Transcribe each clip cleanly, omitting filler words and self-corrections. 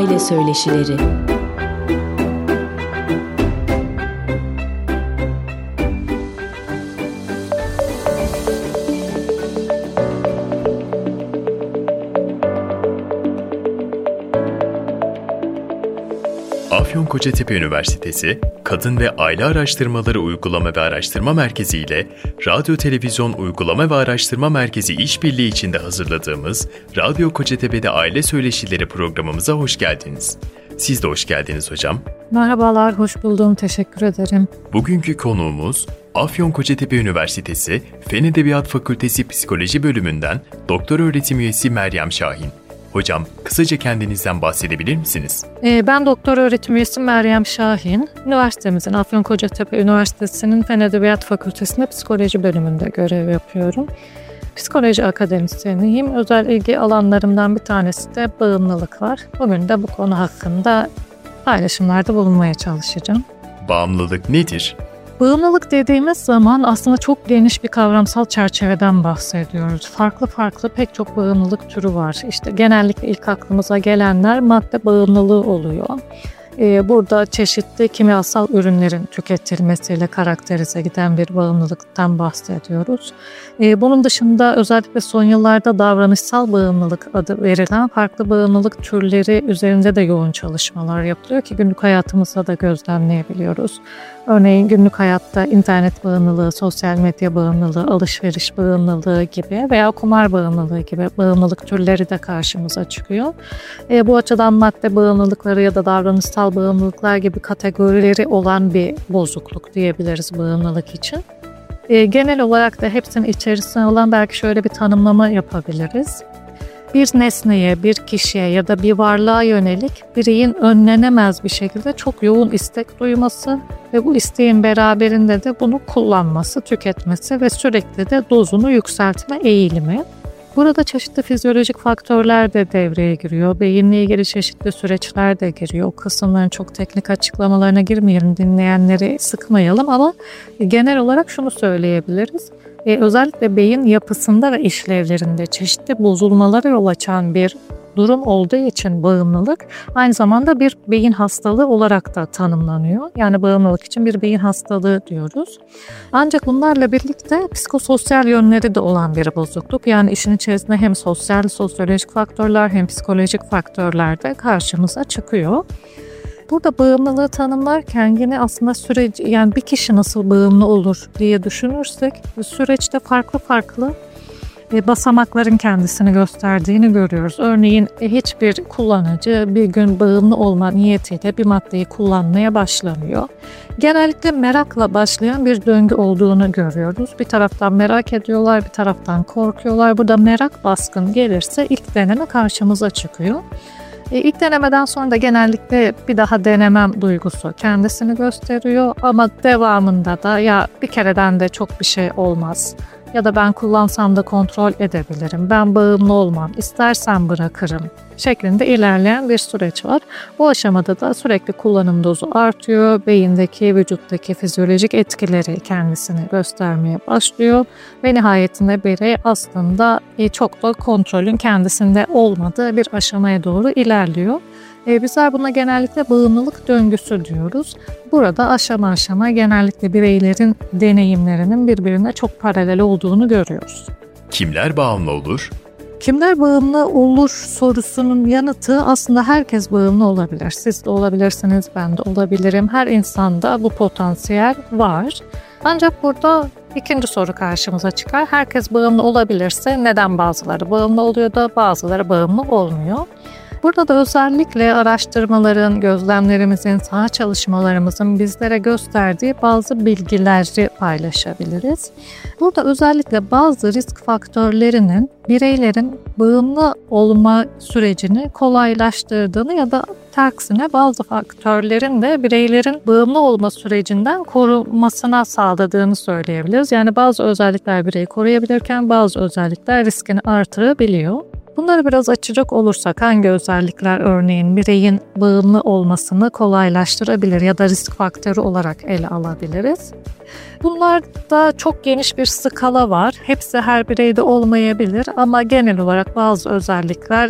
Aile Söyleşileri. Afyon-Kocatepe Üniversitesi Kadın ve Aile Araştırmaları Uygulama ve Araştırma Merkezi ile Radyo Televizyon Uygulama ve Araştırma Merkezi İşbirliği içinde hazırladığımız Radyo Kocatepe'de Aile Söyleşileri programımıza hoş geldiniz. Siz de hoş geldiniz hocam. Merhabalar, hoş buldum. Teşekkür ederim. Bugünkü konuğumuz Afyon-Kocatepe Üniversitesi Fen Edebiyat Fakültesi Psikoloji Bölümünden Doktor Öğretim Üyesi Meryem Şahin. Hocam, kısaca kendinizden bahsedebilir misiniz? Ben doktor öğretim üyesi Meryem Şahin. Üniversitemizin, Afyon-Kocatepe Üniversitesi'nin Fen Edebiyat Fakültesi'nde psikoloji bölümünde görev yapıyorum. Psikoloji akademisyeniyim. Özel ilgi alanlarımdan bir tanesi de bağımlılık var. Bugün de bu konu hakkında paylaşımlarda bulunmaya çalışacağım. Bağımlılık nedir? Bağımlılık dediğimiz zaman aslında çok geniş bir kavramsal çerçeveden bahsediyoruz. Farklı pek çok bağımlılık türü var. İşte genellikle ilk aklımıza gelenler madde bağımlılığı oluyor. Burada çeşitli kimyasal ürünlerin tüketilmesiyle karakterize giden bir bağımlılıktan bahsediyoruz. Bunun dışında özellikle son yıllarda davranışsal bağımlılık adı verilen farklı bağımlılık türleri üzerinde de yoğun çalışmalar yapılıyor ki günlük hayatımızda da gözlemleyebiliyoruz. Örneğin günlük hayatta internet bağımlılığı, sosyal medya bağımlılığı, alışveriş bağımlılığı gibi veya kumar bağımlılığı gibi bağımlılık türleri de karşımıza çıkıyor. Bu açıdan madde bağımlılıkları ya da davranışsal bağımlılıklar gibi kategorileri olan bir bozukluk diyebiliriz bağımlılık için. Genel olarak da hepsinin içerisine olan belki şöyle bir tanımlama yapabiliriz. Bir nesneye, bir kişiye ya da bir varlığa yönelik bireyin önlenemez bir şekilde çok yoğun istek duyması ve bu isteğin beraberinde de bunu kullanması, tüketmesi ve sürekli de dozunu yükseltme eğilimi. Burada çeşitli fizyolojik faktörler de devreye giriyor. Beyinle ilgili çeşitli süreçler de giriyor. O kısımların çok teknik açıklamalarına girmeyelim, dinleyenleri sıkmayalım ama genel olarak şunu söyleyebiliriz. Özellikle beyin yapısında ve işlevlerinde çeşitli bozulmalara yol açan bir durum olduğu için bağımlılık aynı zamanda bir beyin hastalığı olarak da tanımlanıyor. Yani bağımlılık için bir beyin hastalığı diyoruz. Ancak bunlarla birlikte psikososyal yönleri de olan bir bozukluk. Yani işin içerisinde hem sosyolojik faktörler hem psikolojik faktörler de karşımıza çıkıyor. Burada bağımlılığı tanımlarken yine aslında yani bir kişi nasıl bağımlı olur diye düşünürsek süreçte farklı basamakların kendisini gösterdiğini görüyoruz. Örneğin hiçbir kullanıcı bir gün bağımlı olma niyetiyle bir maddeyi kullanmaya başlamıyor. Genellikle merakla başlayan bir döngü olduğunu görüyoruz. Bir taraftan merak ediyorlar, bir taraftan korkuyorlar. Burada merak baskın gelirse ilk deneme karşımıza çıkıyor. İlk denemeden sonra da genellikle bir daha denemem duygusu kendisini gösteriyor ama devamında da ya bir kereden de çok bir şey olmaz ya da ben kullansam da kontrol edebilirim, ben bağımlı olmam, istersen bırakırım şeklinde ilerleyen bir süreç var. Bu aşamada da sürekli kullanım dozu artıyor, beyindeki, vücuttaki fizyolojik etkileri kendisini göstermeye başlıyor ve nihayetinde birey aslında çok da kontrolün kendisinde olmadığı bir aşamaya doğru ilerliyor. Bizler buna genellikle bağımlılık döngüsü diyoruz. Burada aşama aşama genellikle bireylerin deneyimlerinin birbirine çok paralel olduğunu görüyoruz. Kimler bağımlı olur? Kimler bağımlı olur sorusunun yanıtı aslında herkes bağımlı olabilir. Siz de olabilirsiniz, ben de olabilirim. Her insanda bu potansiyel var. Ancak burada ikinci soru karşımıza çıkar. Herkes bağımlı olabilirse neden bazıları bağımlı oluyor da bazıları bağımlı olmuyor? Burada da özellikle araştırmaların, gözlemlerimizin, saha çalışmalarımızın bizlere gösterdiği bazı bilgileri paylaşabiliriz. Burada özellikle bazı risk faktörlerinin bireylerin bağımlı olma sürecini kolaylaştırdığını ya da tersine bazı faktörlerin de bireylerin bağımlı olma sürecinden korunmasına sağladığını söyleyebiliriz. Yani bazı özellikler bireyi koruyabilirken bazı özellikler riskini artırabiliyor. Bunları biraz açacak olursak hangi özellikler örneğin bireyin bağımlı olmasını kolaylaştırabilir ya da risk faktörü olarak ele alabiliriz? Bunlarda çok geniş bir skala var. Hepsi her bireyde olmayabilir ama genel olarak bazı özellikler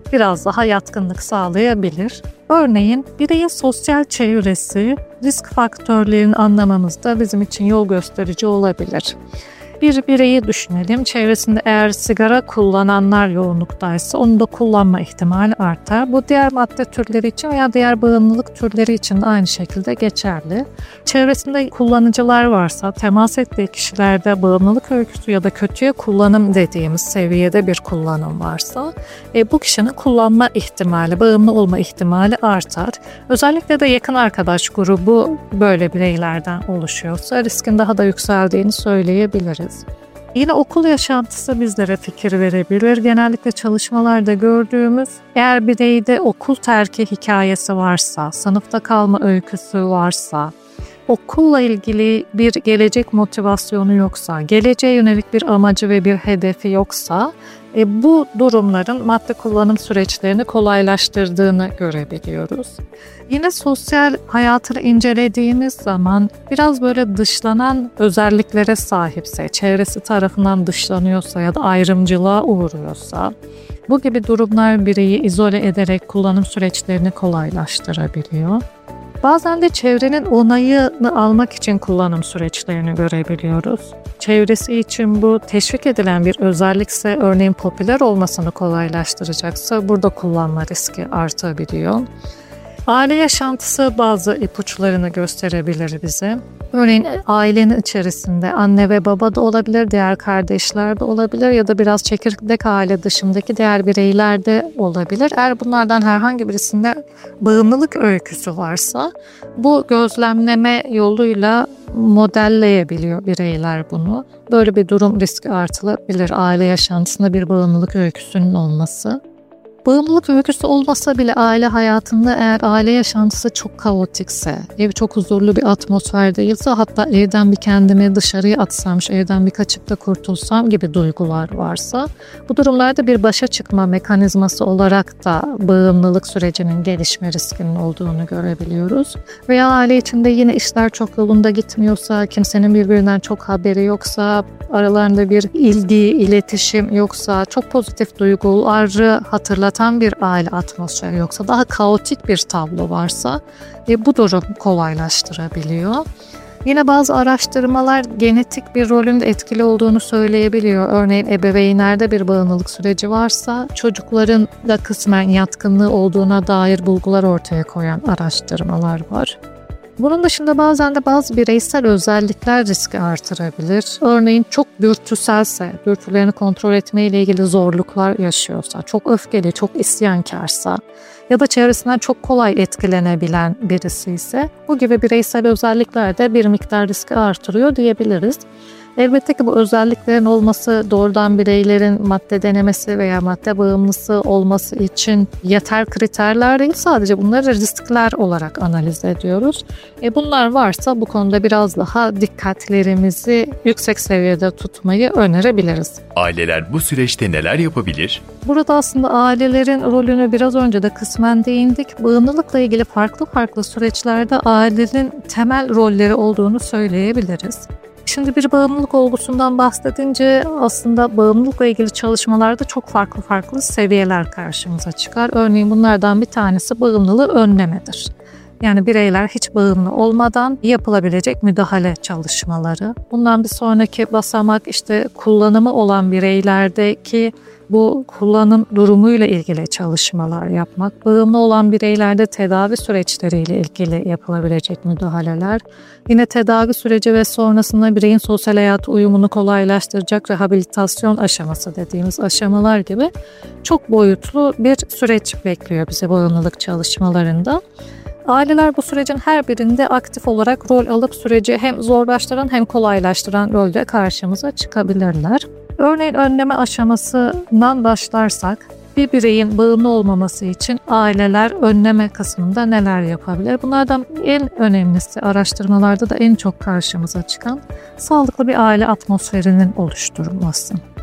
biraz daha yatkınlık sağlayabilir. Örneğin bireyin sosyal çevresi risk faktörlerini anlamamızda bizim için yol gösterici olabilir. Bir bireyi düşünelim. Çevresinde eğer sigara kullananlar yoğunluktaysa onu da kullanma ihtimali artar. Bu diğer madde türleri için veya diğer bağımlılık türleri için de aynı şekilde geçerli. Çevresinde kullanıcılar varsa, temas ettiği kişilerde bağımlılık öyküsü ya da kötüye kullanım dediğimiz seviyede bir kullanım varsa bu kişinin kullanma ihtimali, bağımlı olma ihtimali artar. Özellikle de yakın arkadaş grubu böyle bireylerden oluşuyorsa riskin daha da yükseldiğini söyleyebiliriz. Yine okul yaşantısı bizlere fikir verebilir. Genellikle çalışmalarda gördüğümüz eğer bireyde okul terki hikayesi varsa, sınıfta kalma öyküsü varsa, okulla ilgili bir gelecek motivasyonu yoksa, geleceğe yönelik bir amacı ve bir hedefi yoksa bu durumların madde kullanım süreçlerini kolaylaştırdığını görebiliyoruz. Yine sosyal hayatını incelediğimiz zaman biraz böyle dışlanan özelliklere sahipse, çevresi tarafından dışlanıyorsa ya da ayrımcılığa uğruyorsa, bu gibi durumlar bireyi izole ederek kullanım süreçlerini kolaylaştırabiliyor. Bazen de çevrenin onayını almak için kullanım süreçlerini görebiliyoruz. Çevresi için bu teşvik edilen bir özellikse, örneğin popüler olmasını kolaylaştıracaksa burada kullanma riski artabiliyor. Aile yaşantısı bazı ipuçlarını gösterebilir bize. Örneğin ailenin içerisinde anne ve baba da olabilir, diğer kardeşler de olabilir ya da biraz çekirdek aile dışındaki diğer bireyler de olabilir. Eğer bunlardan herhangi birisinde bağımlılık öyküsü varsa bu gözlemleme yoluyla modelleyebiliyor bireyler bunu. Böyle bir durum riski artılabilir, aile yaşantısında bir bağımlılık öyküsünün olması. Bağımlılık öyküsü olmasa bile aile hayatında eğer aile yaşantısı çok kaotikse, ev çok huzurlu bir atmosfer değilse, hatta evden bir kendimi dışarıya atsam, evden bir kaçıp da kurtulsam gibi duygular varsa, bu durumlarda bir başa çıkma mekanizması olarak da bağımlılık sürecinin gelişme riskinin olduğunu görebiliyoruz. Veya aile içinde yine işler çok yolunda gitmiyorsa, kimsenin birbirinden çok haberi yoksa, aralarında bir ilgi, iletişim yoksa, çok pozitif duyguları hatırlatan bir aile atmosferi yoksa, daha kaotik bir tablo varsa bu durum kolaylaştırabiliyor. Yine bazı araştırmalar genetik bir rolün de etkili olduğunu söyleyebiliyor. Örneğin ebeveynlerde bir bağımlılık süreci varsa çocukların da kısmen yatkınlığı olduğuna dair bulgular ortaya koyan araştırmalar var. Bunun dışında bazen de bazı bireysel özellikler riski artırabilir. Örneğin çok dürtüselse, dürtülerini kontrol etmeyle ilgili zorluklar yaşıyorsa, çok öfkeli, çok isyankarsa ya da çevresinden çok kolay etkilenebilen birisi ise bu gibi bireysel özellikler de bir miktar riski artırıyor diyebiliriz. Elbette ki bu özelliklerin olması doğrudan bireylerin madde denemesi veya madde bağımlısı olması için yeter kriterler değil, sadece bunları riskler olarak analiz ediyoruz. Bunlar varsa bu konuda biraz daha dikkatlerimizi yüksek seviyede tutmayı önerebiliriz. Aileler bu süreçte neler yapabilir? Burada aslında ailelerin rolünü biraz önce de kısmen değindik. Bağımlılıkla ilgili farklı süreçlerde ailelerin temel rolleri olduğunu söyleyebiliriz. Şimdi bir bağımlılık olgusundan bahsedince aslında bağımlılıkla ilgili çalışmalarda çok farklı seviyeler karşımıza çıkar. Örneğin bunlardan bir tanesi bağımlılığı önlemedir. Yani bireyler hiç bağımlı olmadan yapılabilecek müdahale çalışmaları. Bundan bir sonraki basamak kullanımı olan bireylerdeki bu kullanım durumuyla ilgili çalışmalar yapmak, bağımlı olan bireylerde tedavi süreçleriyle ilgili yapılabilecek müdahaleler, yine tedavi süreci ve sonrasında bireyin sosyal hayatı uyumunu kolaylaştıracak rehabilitasyon aşaması dediğimiz aşamalar gibi çok boyutlu bir süreç bekliyor bizi bağımlılık çalışmalarında. Aileler bu sürecin her birinde aktif olarak rol alıp süreci hem zorlaştıran hem kolaylaştıran rolde karşımıza çıkabilirler. Örneğin önleme aşamasından başlarsak, bir bireyin bağımlı olmaması için aileler önleme kısmında neler yapabilir? Bunlardan en önemlisi, araştırmalarda da en çok karşımıza çıkan sağlıklı bir aile atmosferinin oluşturulması.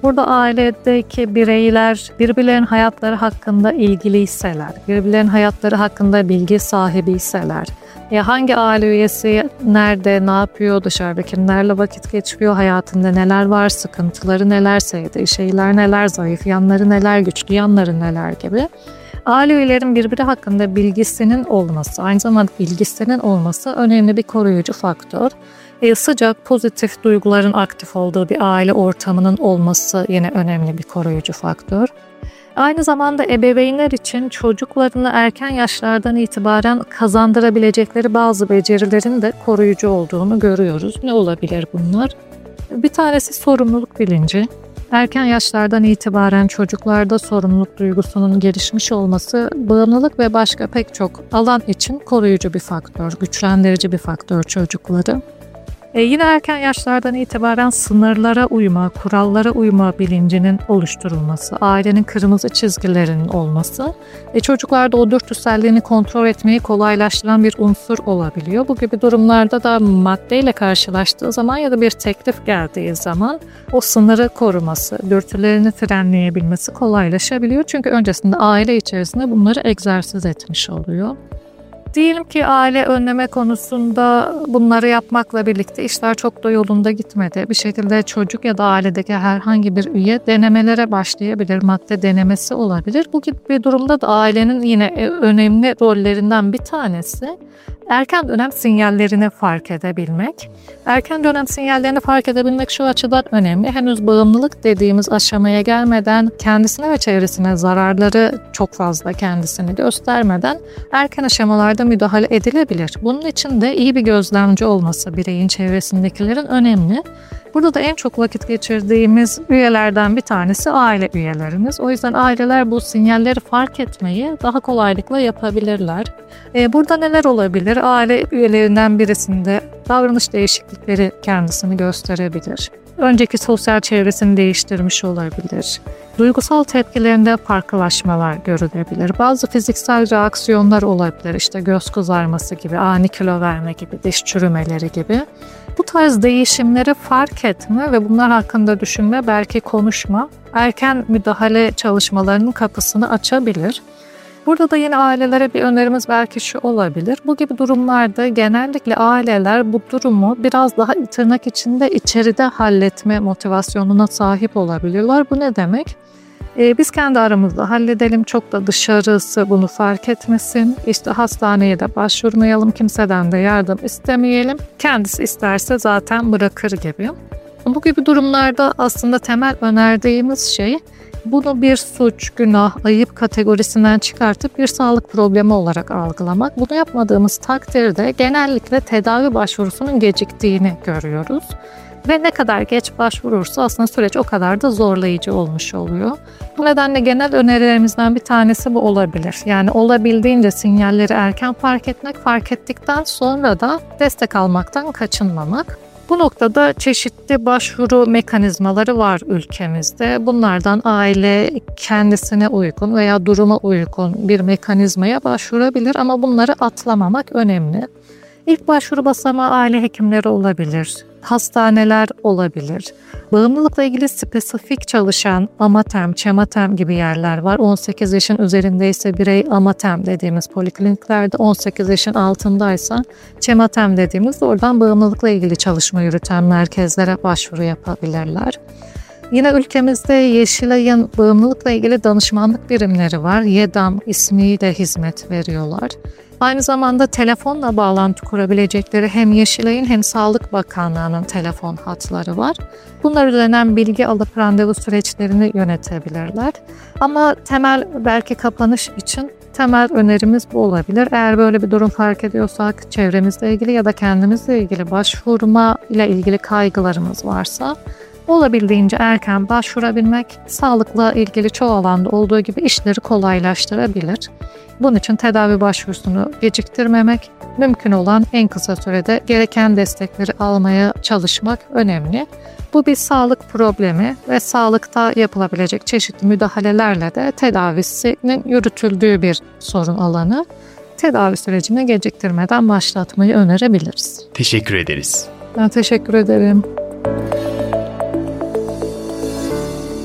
Burada ailedeki bireyler birbirlerinin hayatları hakkında ilgiliyseler, birbirlerinin hayatları hakkında bilgi sahibiyseler, hangi aile üyesi nerede, ne yapıyor, dışarıda kimlerle vakit geçiriyor, hayatında neler var, sıkıntıları neler, sevdiği şeyler neler, zayıf yanları neler, güçlü yanları neler gibi. Aile üyelerin birbiri hakkında bilgisinin olması, aynı zamanda ilgisinin olması önemli bir koruyucu faktör. Sıcak, pozitif duyguların aktif olduğu bir aile ortamının olması yine önemli bir koruyucu faktör. Aynı zamanda ebeveynler için çocuklarını erken yaşlardan itibaren kazandırabilecekleri bazı becerilerin de koruyucu olduğunu görüyoruz. Ne olabilir bunlar? Bir tanesi sorumluluk bilinci. Erken yaşlardan itibaren çocuklarda sorumluluk duygusunun gelişmiş olması bağımlılık ve başka pek çok alan için koruyucu bir faktör, güçlendirici bir faktör çocukları. Yine erken yaşlardan itibaren sınırlara uyma, kurallara uyma bilincinin oluşturulması, ailenin kırmızı çizgilerinin olması, çocuklarda o dürtüselliğini kontrol etmeyi kolaylaştıran bir unsur olabiliyor. Bu gibi durumlarda da maddeyle karşılaştığı zaman ya da bir teklif geldiği zaman o sınırı koruması, dürtülerini frenleyebilmesi kolaylaşabiliyor. Çünkü öncesinde aile içerisinde bunları egzersiz etmiş oluyor. Diyelim ki aile önleme konusunda bunları yapmakla birlikte işler çok da yolunda gitmedi. Bir şekilde çocuk ya da ailedeki herhangi bir üye denemelere başlayabilir, madde denemesi olabilir. Bu gibi bir durumda da ailenin yine önemli rollerinden bir tanesi erken dönem sinyallerini fark edebilmek. Erken dönem sinyallerini fark edebilmek şu açıdan önemli. Henüz bağımlılık dediğimiz aşamaya gelmeden, kendisine ve çevresine zararları çok fazla kendisini göstermeden erken aşamalarda müdahale edilebilir. Bunun için de iyi bir gözlemci olması bireyin çevresindekilerin önemli. Burada da en çok vakit geçirdiğimiz üyelerden bir tanesi aile üyelerimiz. O yüzden aileler bu sinyalleri fark etmeyi daha kolaylıkla yapabilirler. Burada neler olabilir? Aile üyelerinden birisinde davranış değişiklikleri kendisini gösterebilir. Önceki sosyal çevresini değiştirmiş olabilir. Duygusal tepkilerinde farklılaşmalar görülebilir. Bazı fiziksel reaksiyonlar olabilir. İşte göz kızarması gibi, ani kilo verme gibi, diş çürümeleri gibi. Bu tarz değişimleri fark etme ve bunlar hakkında düşünme, belki konuşma, erken müdahale çalışmalarının kapısını açabilir. Burada da yine ailelere bir önerimiz belki şu olabilir. Bu gibi durumlarda genellikle aileler bu durumu biraz daha tırnak içinde içeride halletme motivasyonuna sahip olabiliyorlar. Bu ne demek? Biz kendi aramızda halledelim, çok da dışarısı bunu fark etmesin. İşte hastaneye de başvurmayalım, kimseden de yardım istemeyelim. Kendisi isterse zaten bırakır gibi. Bu gibi durumlarda aslında temel önerdiğimiz şey bunu bir suç, günah, ayıp kategorisinden çıkartıp bir sağlık problemi olarak algılamak. Bunu yapmadığımız takdirde genellikle tedavi başvurusunun geciktiğini görüyoruz. Ve ne kadar geç başvurursa aslında süreç o kadar da zorlayıcı olmuş oluyor. Bu nedenle genel önerilerimizden bir tanesi bu olabilir. Yani olabildiğince sinyalleri erken fark etmek, fark ettikten sonra da destek almaktan kaçınmamak. Bu noktada çeşitli başvuru mekanizmaları var ülkemizde. Bunlardan aile kendisine uygun veya duruma uygun bir mekanizmaya başvurabilir ama bunları atlamamak önemli. İlk başvuru basamağı aile hekimleri olabilir, hastaneler olabilir. Bağımlılıkla ilgili spesifik çalışan Amatem, Çematem gibi yerler var. 18 yaşın üzerindeyse birey Amatem dediğimiz polikliniklerde, 18 yaşın altındaysa Çematem dediğimiz oradan bağımlılıkla ilgili çalışma yürüten merkezlere başvuru yapabilirler. Yine ülkemizde Yeşilay'ın bağımlılıkla ilgili danışmanlık birimleri var. YEDAM ismiyle hizmet veriyorlar. Aynı zamanda telefonla bağlantı kurabilecekleri hem Yeşilay'ın hem Sağlık Bakanlığı'nın telefon hatları var. Bunlar üzerinden bilgi alıp randevu süreçlerini yönetebilirler. Ama temel belki kapanış için temel önerimiz bu olabilir. Eğer böyle bir durum fark ediyorsak çevremizle ilgili ya da kendimizle ilgili başvurma ile ilgili kaygılarımız varsa olabildiğince erken başvurabilmek sağlıkla ilgili çoğu alanda olduğu gibi işleri kolaylaştırabilir. Bunun için tedavi başvurusunu geciktirmemek, mümkün olan en kısa sürede gereken destekleri almaya çalışmak önemli. Bu bir sağlık problemi ve sağlıkta yapılabilecek çeşitli müdahalelerle de tedavisinin yürütüldüğü bir sorun alanı. Tedavi sürecini geciktirmeden başlatmayı önerebiliriz. Teşekkür ederiz. Ben teşekkür ederim.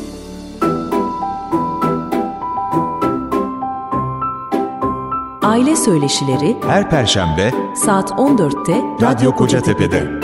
Aile Söyleşileri her Perşembe saat 14'te Radyo Kocatepe'de.